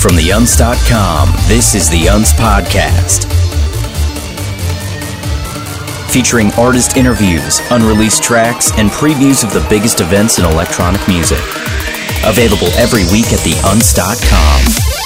From TheUnce.com, this is The Unce Podcast. Featuring artist interviews, unreleased tracks, and previews of the biggest events in electronic music. Available every week at TheUnce.com.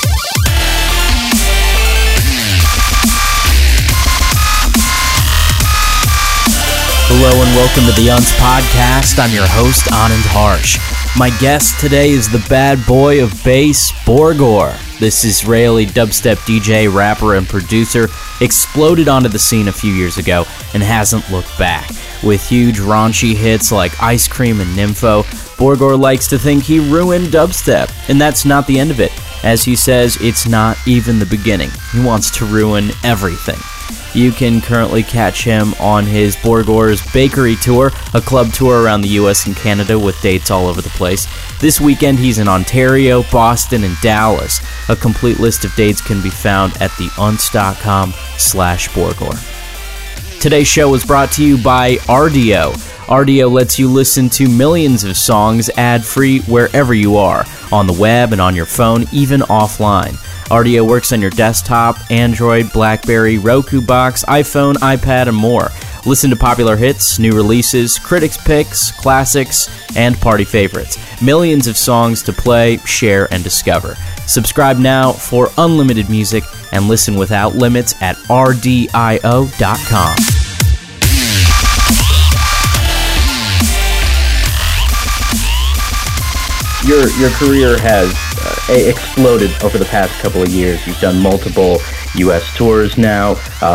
Hello and welcome to The Unce Podcast. I'm your host, Anand Harsh. My guest today is the bad boy of bass, Borgore. This Israeli dubstep DJ, rapper, and producer exploded onto the scene a few years ago and hasn't looked back. With huge raunchy hits like Ice Cream and Nympho, Borgore likes to think he ruined dubstep, and that's not the end of it. As he says, it's not even the beginning. He wants to ruin everything. You can currently catch him on his Borgore's Bakery Tour, a club tour around the US and Canada with dates all over the place. This weekend he's in Ontario, Boston, and Dallas. A complete list of dates can be found at theunce.com/Borgore. Today's show was brought to you by Rdio. Rdio lets you listen to millions of songs ad-free wherever you are, on the web and on your phone, even offline. Rdio works on your desktop, Android, BlackBerry, Roku box, iPhone, iPad, and more. Listen to popular hits, new releases, critics' picks, classics, and party favorites. Millions of songs to play, share, and discover. Subscribe now for unlimited music and listen without limits at rdio.com. Your career has exploded over the past couple of years. You've done multiple U.S. tours now.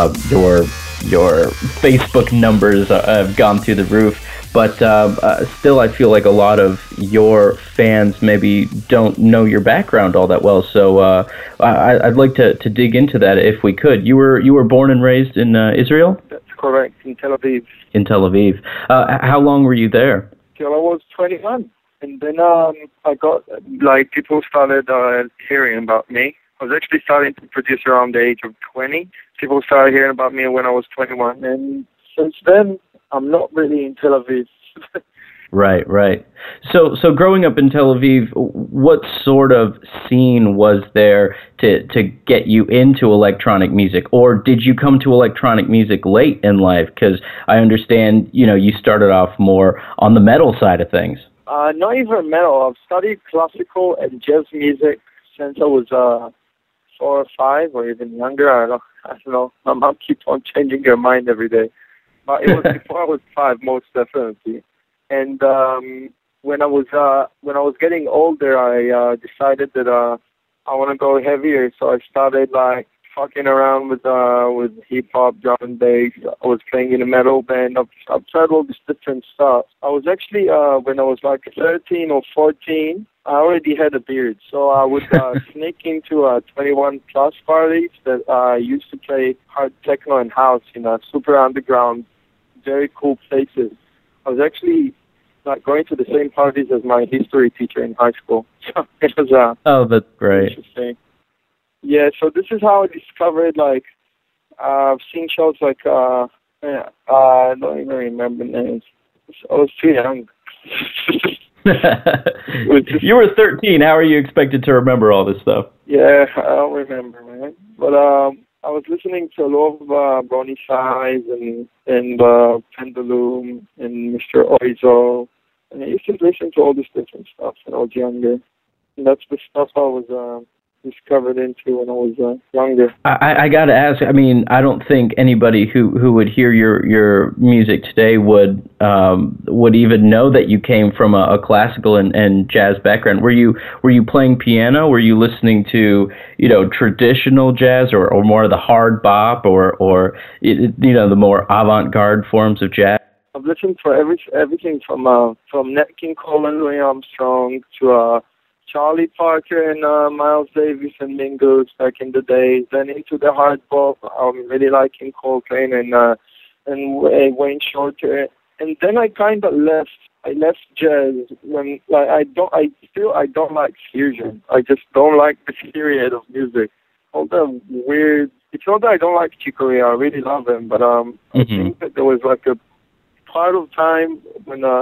Your Facebook numbers have gone through the roof. But still, I feel like a lot of your fans maybe don't know your background all that well. So I'd like to dig into that if we could. You were born and raised in Israel? That's correct, in Tel Aviv. In Tel Aviv. How long were you there? Till I was 21. And then I got, people started hearing about me. I was actually starting to produce around the age of 20. People started hearing about me when I was 21. And since then, I'm not really in Tel Aviv. Right. So growing up in Tel Aviv, what sort of scene was there to get you into electronic music? Or did you come to electronic music late in life? Because I understand, you started off more on the metal side of things. Not even metal. I've studied classical and jazz music since I was 4 or 5, or even younger. I don't know. My mom keeps on changing her mind every day. But it was before I was 5, most definitely. And when I was getting older, I decided that I want to go heavier. So I started fucking around with hip hop, drum and bass. I was playing in a metal band. I've tried all this different stuff. I was actually when I was 13 or 14, I already had a beard. So I would sneak into 21 plus parties that used to play hard techno and house in super underground, very cool places. I was actually going to the same parties as my history teacher in high school. So it was oh, that's great. Interesting. Yeah, so this is how I discovered, I've seen shows I don't even remember names. I was too young. You were 13. How are you expected to remember all this stuff? Yeah, I don't remember, man. But I was listening to a lot of Ronnie Size and Pendulum and Mr. Oizo. And I used to listen to all this different stuff when I was younger. And that's the stuff I was discovered into when I was younger. I got to ask, I don't think anybody who would hear your music today would even know that you came from a classical and jazz background. Were you playing piano? Were you listening to traditional jazz or more of the hard bop or the more avant-garde forms of jazz? I've listened to everything from Nat King Cole and Louis Armstrong to Charlie Parker and Miles Davis and Mingus back in the days. Then into the hard bop, I'm really liking Coltrane and Wayne Shorter. And then I kind of left. I left jazz when I don't like fusion. I just don't like this period of music. All the weird. It's not that I don't like Chick Corea. I really love him, but I think that there was a part of time when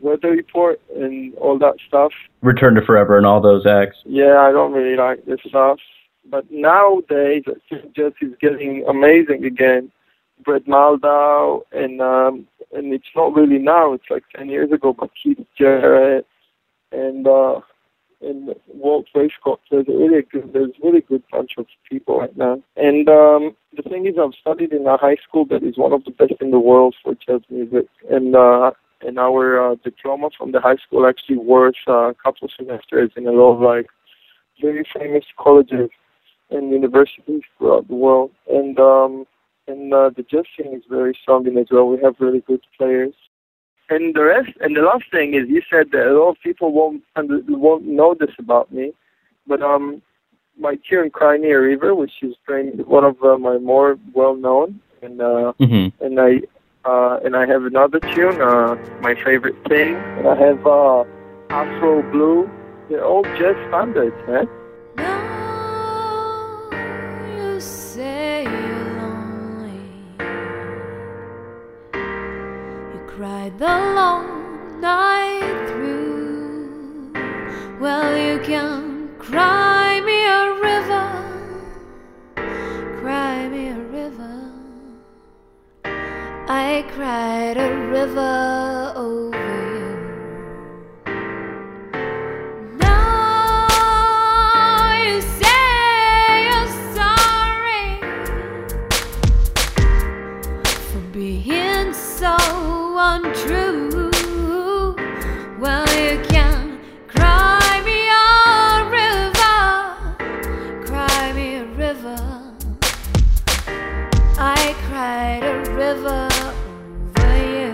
Weather Report and all that stuff. Return to Forever and all those acts. Yeah, I don't really like this stuff. But nowadays, Jazz is getting amazing again. Brett Maldau, and it's not really now, it's like 10 years ago, but Keith Jarrett and Walt Waistcoat. There's a really good bunch of people right now. And the thing is, I've studied in a high school that is one of the best in the world for jazz music. And our diploma from the high school actually worth a couple semesters in a lot of like very famous colleges and universities throughout the world. And the jazz scene is very strong in Israel. We have really good players. And the last thing is, you said that a lot of people won't know this about me, but my tune "Cry Me a River," which is one of my more well known, and I have another tune, "My Favorite Thing," and I have "Afro Blue." They're all jazz standards, man. Cried the long night through. Well, you can cry me a river, cry me a river. I cried a river over you. Now you say you're sorry for being so untrue. Well, you can cry me a river, cry me a river. I cried a river over you.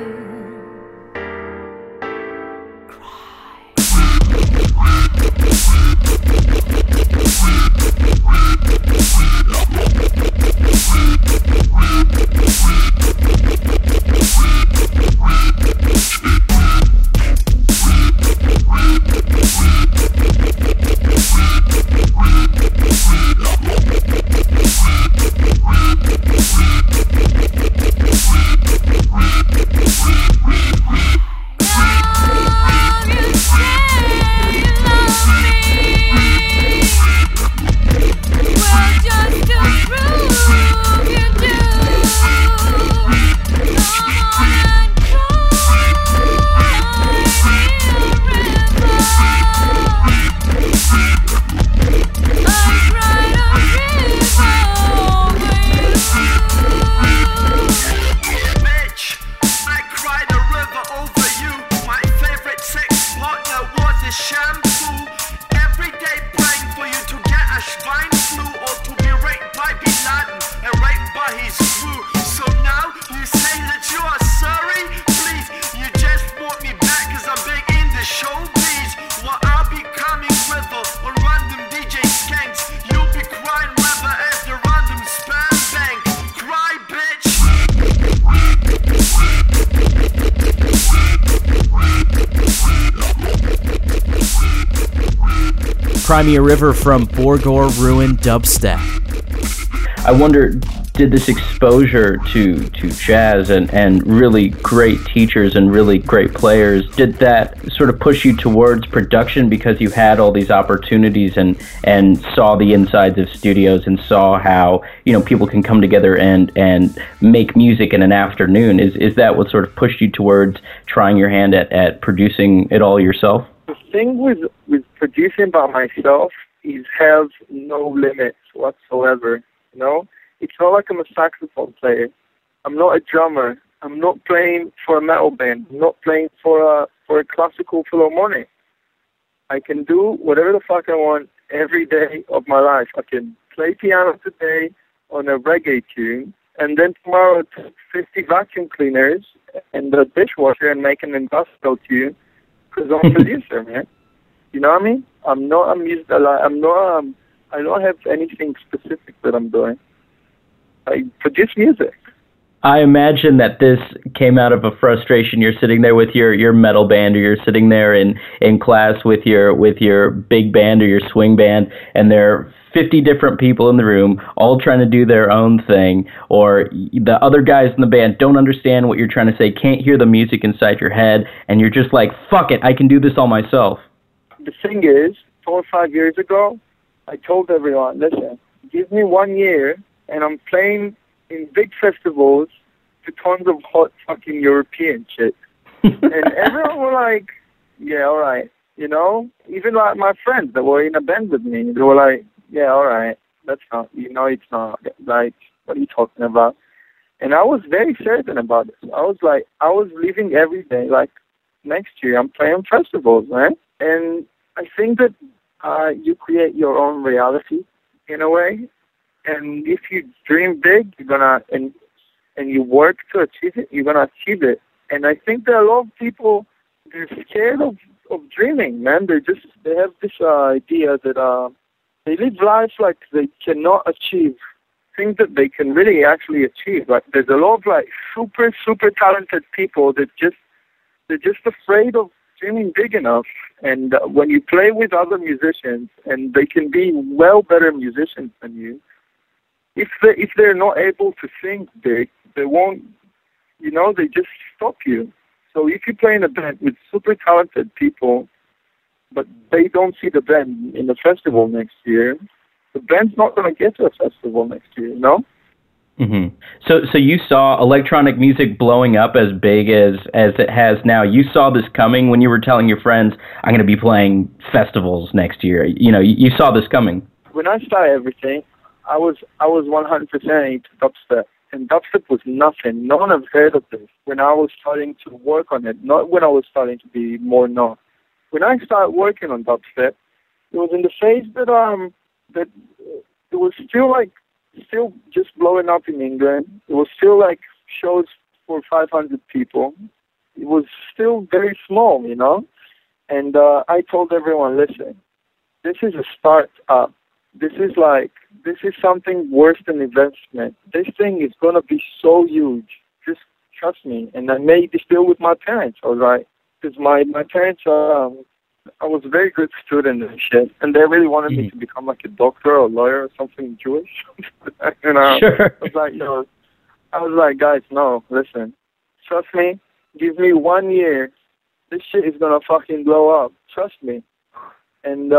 Cry Me a River from Borgore Ruin Dubstep. I wonder, did this exposure to jazz and really great teachers and really great players, did that sort of push you towards production because you had all these opportunities and saw the insides of studios and saw how, you know, people can come together and make music in an afternoon? Is that what sort of pushed you towards trying your hand at producing it all yourself? The thing with producing by myself is have no limits whatsoever. You know, it's not like I'm a saxophone player. I'm not a drummer. I'm not playing for a metal band. I'm not playing for a classical philharmonic. I can do whatever the fuck I want every day of my life. I can play piano today on a reggae tune, and then tomorrow take 50 vacuum cleaners and the dishwasher and make an industrial tune because I'm a producer, man. You know what I mean? I'm not a music. I don't have anything specific that I'm doing. I produce music. I imagine that this came out of a frustration. You're sitting there with your metal band, or you're sitting there in class with your big band or your swing band, and they're 50 different people in the room, all trying to do their own thing, or the other guys in the band don't understand what you're trying to say, can't hear the music inside your head, and you're just like, fuck it, I can do this all myself. The thing is, 4 or 5 years ago, I told everyone, listen, give me 1 year, and I'm playing in big festivals to tons of hot fucking European shit. And everyone were like, yeah, all right. You know, even like my friends that were in a band with me, they were like, yeah, all right, that's not, it's not, like, what are you talking about? And I was very certain about it. I was leaving every day, like, next year I'm playing festivals, man. And I think that you create your own reality in a way. And if you dream big, you're gonna, and you work to achieve it, you're gonna achieve it. And I think that a lot of people, they're scared of dreaming, man. They have this idea that they live life like they cannot achieve things that they can really actually achieve. Like there's a lot of like super talented people that they're just afraid of dreaming big enough. And when you play with other musicians, and they can be well better musicians than you, if they're not able to think big, they won't. They just stop you. So if you play in a band with super talented people, but they don't see the band in the festival next year, the band's not going to get to a festival next year, you know? Mm-hmm. So you saw electronic music blowing up as big as it has now. You saw this coming when you were telling your friends, I'm going to be playing festivals next year. You saw this coming. When I started everything, I was 100% into dubstep. And dubstep was nothing. No one had heard of this when I was starting to work on it, not when I was starting to be more known. When I started working on dubstep, it was in the phase that it was still just blowing up in England. It was still like shows for 500 people. It was still very small, And I told everyone, listen, this is a start-up. This is something worse than investment. This thing is going to be so huge. Just trust me. And I made this deal with my parents, all right? Because my parents, I was a very good student and shit. And they really wanted me to become like a doctor or a lawyer or something Jewish. Sure. I was like, guys, no, listen. Trust me. Give me 1 year. This shit is going to fucking blow up. Trust me. And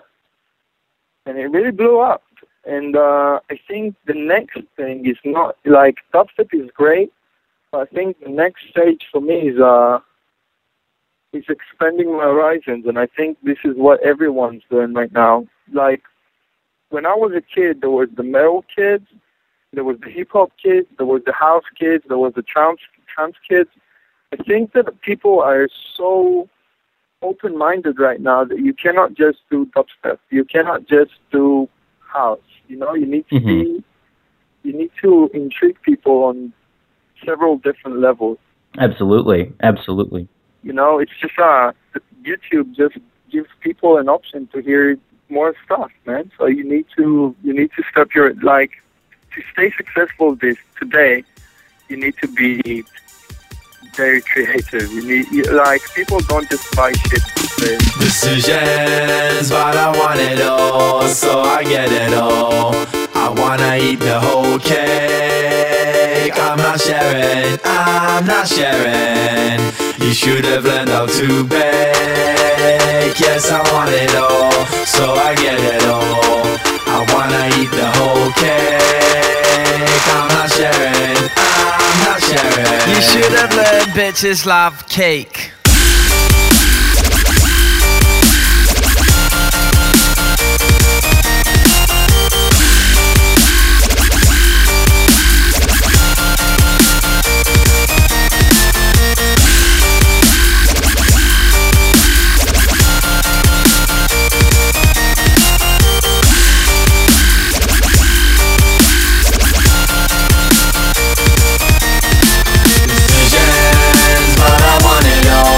it really blew up. And I think the next thing is not, like, dubstep is great, but I think the next stage for me is expanding my horizons, and I think this is what everyone's doing right now. Like, when I was a kid, there was the metal kids, there was the hip-hop kids, there was the house kids, there was the trance kids. I think that people are so open-minded right now that you cannot just do dubstep. You cannot just do house. You need to you need to intrigue people on several different levels. Absolutely. It's just YouTube just gives people an option to hear more stuff, man. So you need to step your, like, to stay successful today, you need to be very creative. People don't just buy shit to say. Decisions, but I want it all, so I get it all. I wanna eat the whole cake. I'm not sharing. You should have learned how to bake. Yes, I want it all, so I get it all. I wanna eat the whole cake. I'm not sharing. You should have learned bitches love cake. Decisions, but I want it all.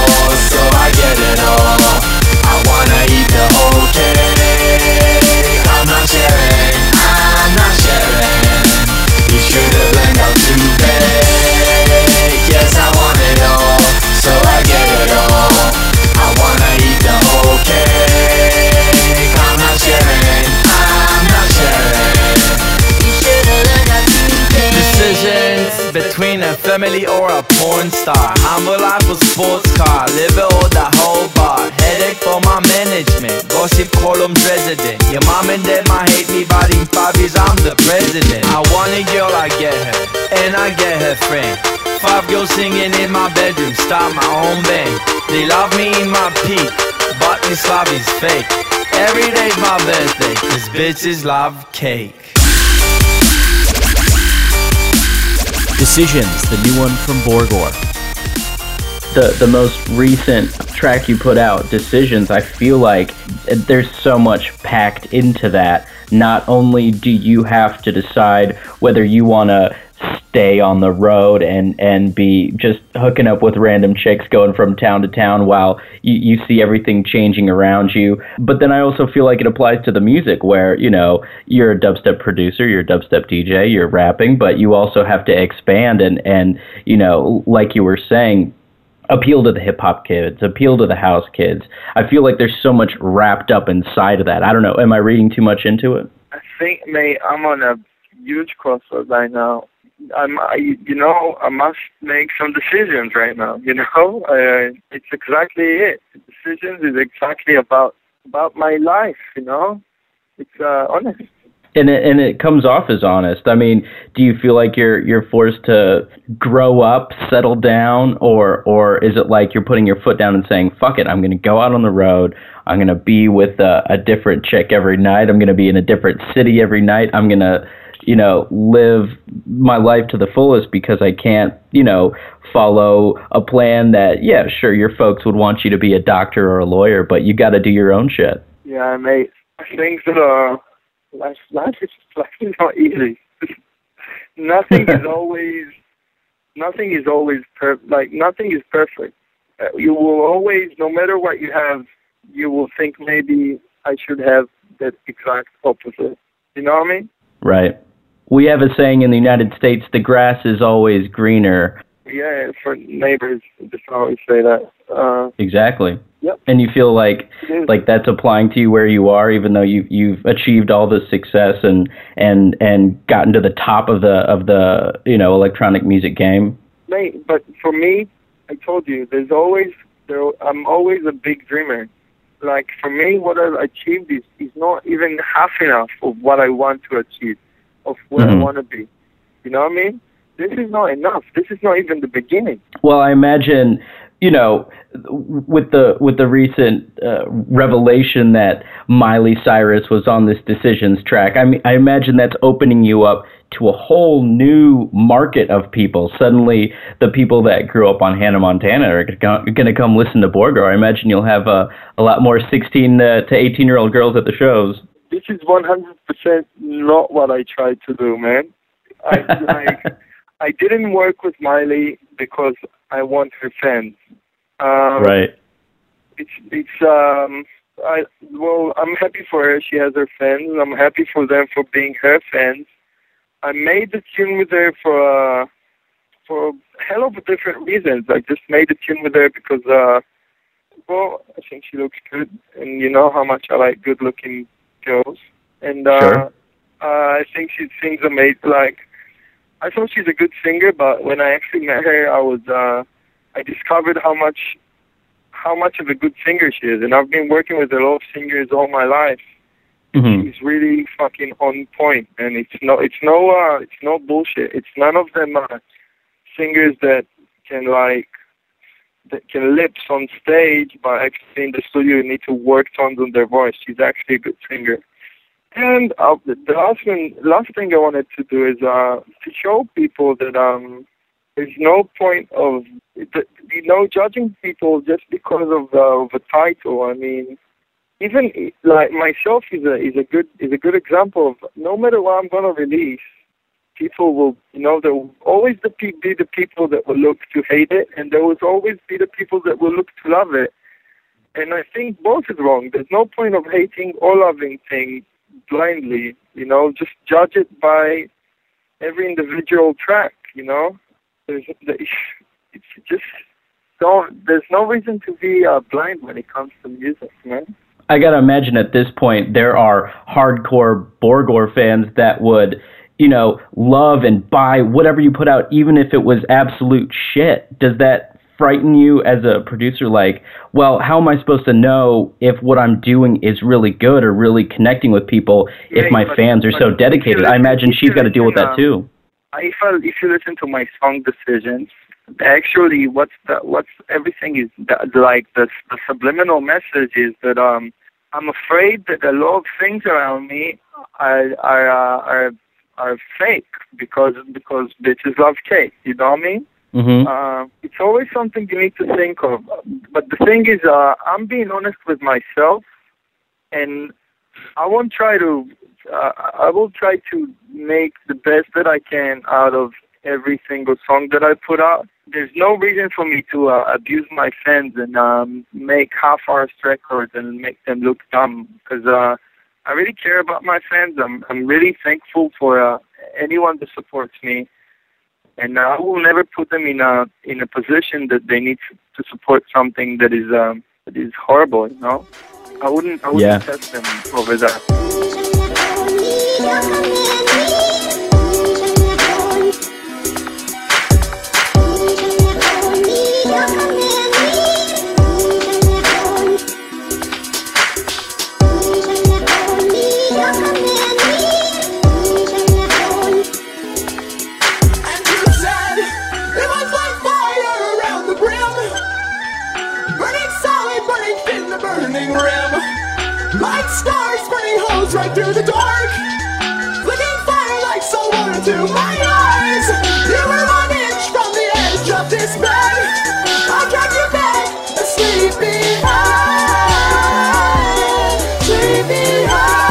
queen, a family, or a porn star. Humble life with sports car, live it all the whole bar. Headache for my management, gossip columns resident. Your mom and dad might hate me, but in 5 years I'm the president. I want a girl, I get her, and I get her friend. 5 girls singing in my bedroom, start my own band. They love me in my peak, but this love is fake. Every day's my birthday, cause bitches love cake. Decisions, the new one from Borgore. The most recent track you put out, Decisions, I feel like there's so much packed into that. Not only do you have to decide whether you want to stay on the road and be just hooking up with random chicks going from town to town while you see everything changing around you. But then I also feel like it applies to the music where, you know, you're a dubstep producer, you're a dubstep DJ, you're rapping, but you also have to expand and you know, like you were saying, appeal to the hip-hop kids, appeal to the house kids. I feel like there's so much wrapped up inside of that. I don't know, am I reading too much into it? I think, mate, I'm on a huge crossroads right now. I must make some decisions right now, you know? It's exactly it. Decisions is exactly about my life, you know? It's honest. And it comes off as honest. I mean, do you feel like you're forced to grow up, settle down, or is it like you're putting your foot down and saying, fuck it, I'm going to go out on the road, I'm going to be with a different chick every night, I'm going to be in a different city every night, I'm going to, you know, live my life to the fullest because I can't, you know, follow a plan that, yeah, sure, your folks would want you to be a doctor or a lawyer, but you got to do your own shit. Yeah, mate. I think that life is not easy. Nothing is always nothing is perfect. You will always, no matter what you have, you will think maybe I should have that exact opposite. You know what I mean? Right. We have a saying in the United States, the grass is always greener. Yeah, for neighbors, just always say that. Exactly. Yep. And you feel like that's applying to you where you are, even though you've achieved all this success and gotten to the top of the you know, electronic music game. Mate, but for me, I told you, I'm always a big dreamer. Like for me, what I've achieved is not even half enough of what I want to achieve, of where I want to be. You know what I mean? This is not enough. This is not even the beginning. Well, I imagine, you know, with the recent revelation that Miley Cyrus was on this Decisions track, I mean, I imagine that's opening you up to a whole new market of people. Suddenly, the people that grew up on Hannah Montana are going to come listen to Borgore. I imagine you'll have a lot more 16 to 18-year-old girls at the shows. This is 100% not what I tried to do, man. I didn't work with Miley because I want her fans. Right. I'm happy for her. She has her fans. I'm happy for them for being her fans. I made the tune with her for a hell of a different reasons. I just made the tune with her because, I think she looks good, and you know how much I like good-looking girls. And sure. I think she sings amazing. Like, I thought she's a good singer, but when I actually met her, I discovered how much of a good singer she is. And I've been working with a lot of singers all my life. Mm-hmm. She's really fucking on point, and it's no bullshit. It's none of them singers that can lips on stage, but actually in the studio you need to work tons on their voice. She's actually a good singer. And the last thing I wanted to do is to show people that there's no point of judging people just because of a title. I mean, even like myself is a good example of no matter what I'm gonna release, people will, there will always be the people that will look to hate it, and there will always be the people that will look to love it. And I think both is wrong. There's no point of hating or loving things blindly. Just judge it by every individual track. There's no reason to be blind when it comes to music, man. I gotta imagine at this point there are hardcore Borgore fans that would, love and buy whatever you put out, even if it was absolute shit? Does that frighten you as a producer? Like, well, how am I supposed to know if what I'm doing is really good or really connecting with people if my fans are so dedicated? I imagine she's got to deal with that too. If you listen to my song decisions, actually, everything is the subliminal message is that I'm afraid that a lot of things around me are fake because bitches love cake. You know what I mean? Mm-hmm. It's always something you need to think of. But the thing is, I'm being honest with myself, and I will try to make the best that I can out of every single song that I put out. There's no reason for me to abuse my fans and make half-arsed records and make them look dumb, because I really care about my fans. I'm really thankful for anyone that supports me, and I will never put them in a position that they need to support something that is horrible. I wouldn't test them over that. Light stars burning holes right through the dark, flicking fire like someone into my eyes. You were 1 inch from the edge of this bed. I dragged you back, a sleepy eye, sleepy eye.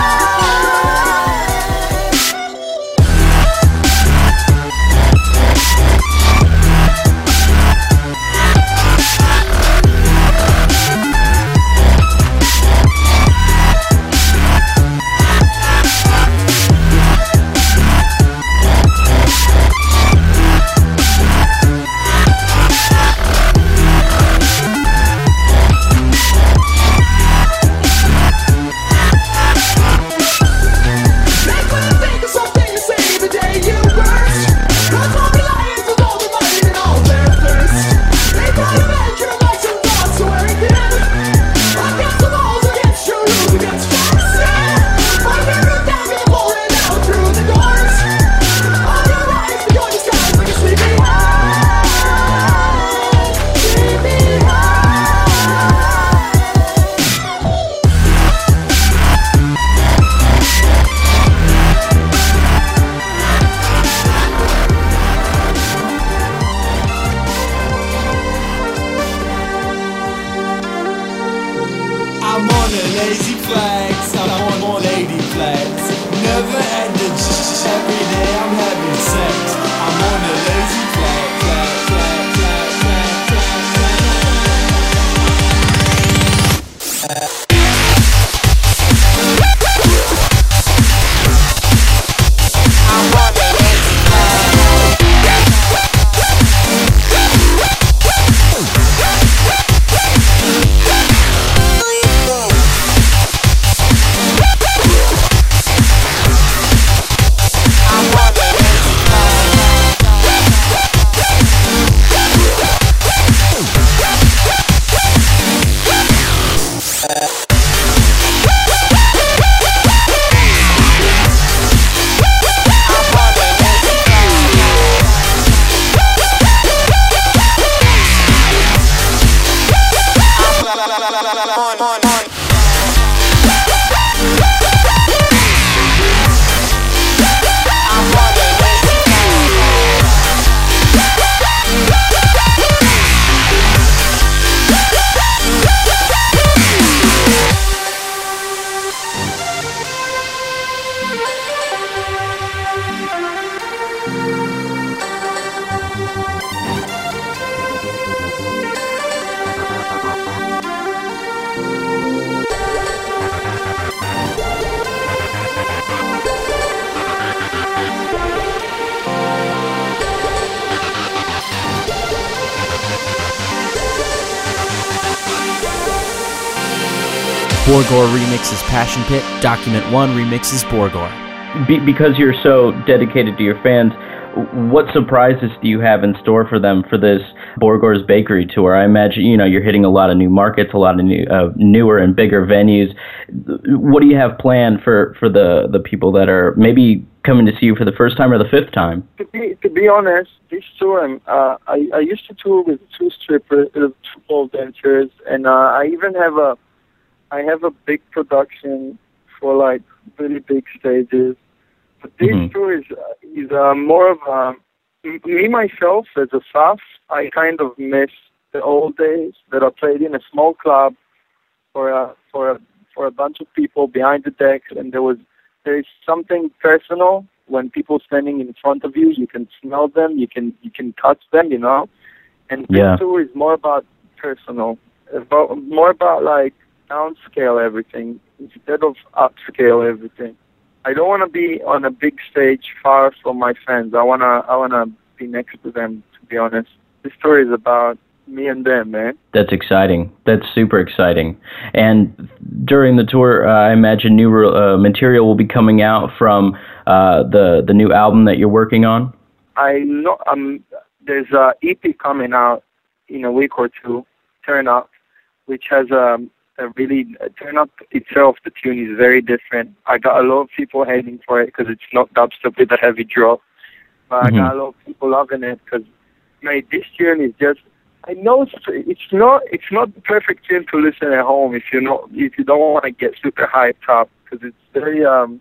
Borgore remixes Passion Pit. Document 1 remixes Borgore. because you're so dedicated to your fans, what surprises do you have in store for them for this Borgore's Bakery tour? I imagine, you're hitting a lot of new markets, a lot of newer and bigger venues. What do you have planned for the people that are maybe coming to see you for the first time or the fifth time? To be honest, this tour, I used to tour with two pole dancers, and I even have a big production for like really big stages. But this tour is more of me myself as a staff. I kind of miss the old days that I played in a small club for a bunch of people behind the decks, and there is something personal when people standing in front of you. You can smell them, you can touch them, And this tour is more about personal, more about like downscale everything instead of upscale everything. I don't want to be on a big stage far from my fans. I wanna be next to them, to be honest. This story is about me and them, man. That's exciting. That's super exciting. And during the tour, I imagine new material will be coming out from the new album that you're working on? I know there's a EP coming out in a week or two, Turn Up, which has Turn Up itself, the tune is very different. I got a lot of people hating for it because it's not dubstep with a heavy drop. But I got a lot of people loving it because, mate, this tune is just, I know it's not the perfect tune to listen at home if you don't want to get super hyped up, because it's very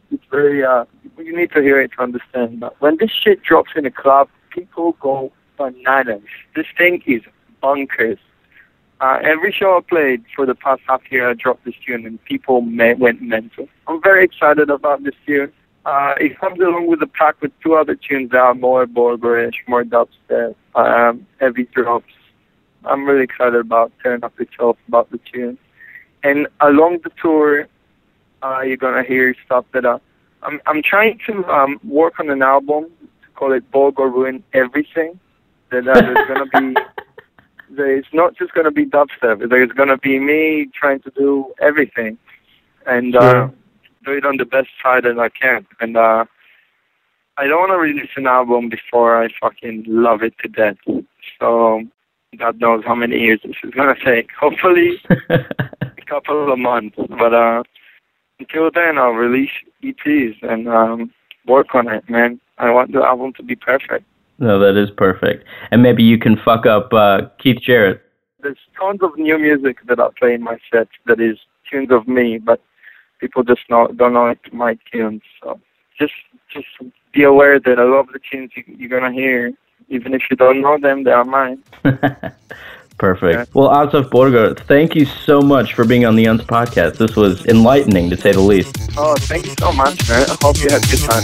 you need to hear it to understand. But when this shit drops in a club, people go bananas. This thing is bonkers. Every show I played for the past half year, I dropped this tune and people went mental. I'm very excited about this tune. It comes along with a pack with two other tunes that are more Borgore-ish, more dubstep, heavy drops. I'm really excited about Turn Up itself, about the tune. And along the tour, you're going to hear stuff that I'm trying to work on an album to call it Borgore Ruin Everything. That there's going to be... It's not just going to be dubstep. There's going to be me trying to do everything and do it on the best side that I can. And I don't want to release an album before I fucking love it to death. So God knows how many years this is going to take. Hopefully a couple of months. But until then, I'll release EPs and work on it, man. I want the album to be perfect. No, that is perfect. And maybe you can fuck up Keith Jarrett. There's tons of new music that I play in my sets that is tunes of me, but people just don't know it's my tunes. So just be aware that a lot of the tunes you're going to hear, even if you don't know them, they are mine. Perfect. Yeah. Well, Asaf Borgore, thank you so much for being on the Unz podcast. This was enlightening, to say the least. Oh, thank you so much, man. I hope you had a good time.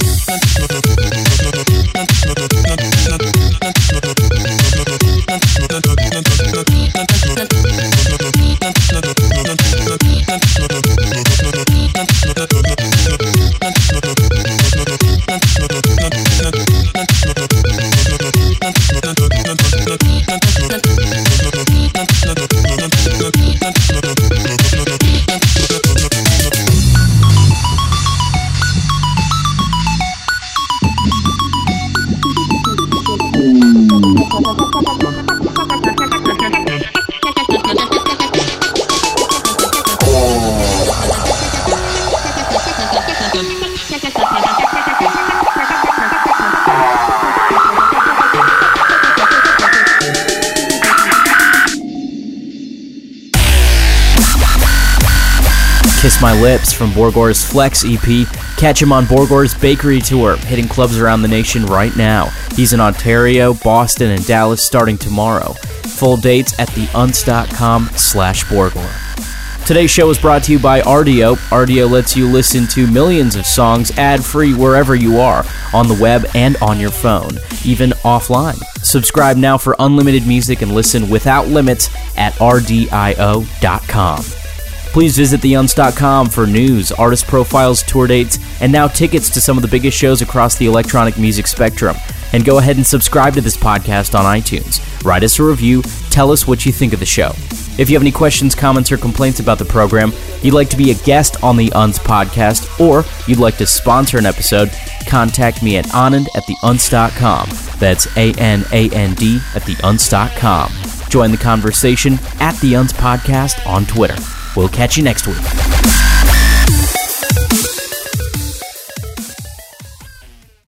Kiss My Lips from Borgore's Flex EP. Catch him on Borgore's Bakery Tour, hitting clubs around the nation right now. He's in Ontario, Boston, and Dallas starting tomorrow. Full dates at theunz.com/Borgore. Today's show is brought to you by Rdio. Rdio lets you listen to millions of songs ad-free wherever you are, on the web and on your phone, even offline. Subscribe now for unlimited music and listen without limits at rdio.com. Please visit theunz.com for news, artist profiles, tour dates, and now tickets to some of the biggest shows across the electronic music spectrum. And go ahead and subscribe to this podcast on iTunes. Write us a review, tell us what you think of the show. If you have any questions, comments, or complaints about the program, you'd like to be a guest on the UNS podcast, or you'd like to sponsor an episode, contact me at anand@theunz.com. That's ANAND at theunz.com. Join the conversation at the UNS podcast on Twitter. We'll catch you next week.